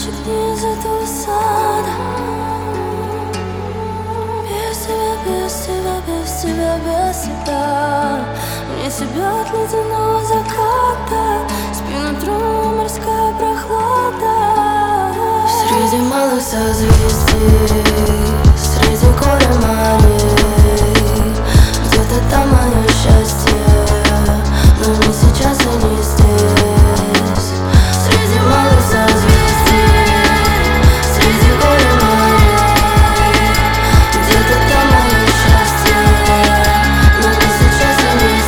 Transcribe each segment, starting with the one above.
цветочек не из этого сада. Без тебя, без тебя, без тебя, без тебя. Мне себя от ледяного заката, спину тру морская прохлада. Среди малых созвездий, среди горя морей, где-то там мое счастье, но не сейчас и не здесь. Среди малых созвездий, среди горя морей, где-то там мое счастье, но не сейчас и не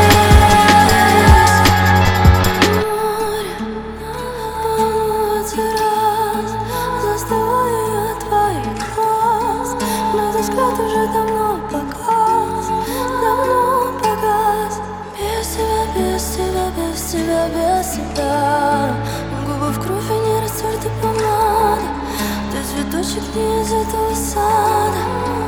здесь. Море волнуется раз, застываю я от твоих глаз, но взгляд уже давно погас, давно погас. Без тебя, без тебя, без тебя, без тебя. Губы в кровь и не растерта помада. Ты цветочек не из этого сада.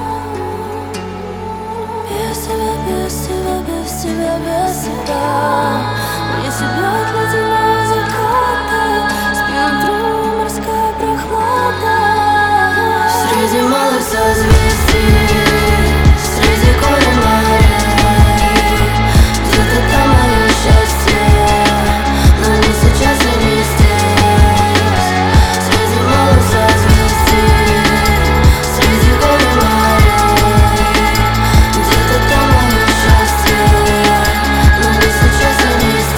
Без тебя, без тебя, без тебя, без тебя. Мне себя от ледяного заката, спину тру морская прохлада. Среди малых созвездий, среди горя морей, где-то там мое счастье, но не сейчас и не здесь. Среди малых созвездий, среди горя морей, где-то там мое счастье, но не сейчас и не здесь.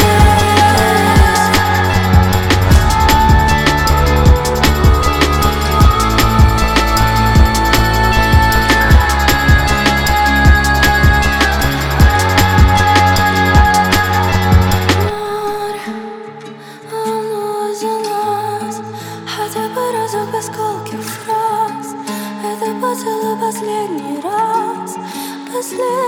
Волнуюсь за нас, хотя бы разок осколки фраз. Это поцелуй последний раз, последний.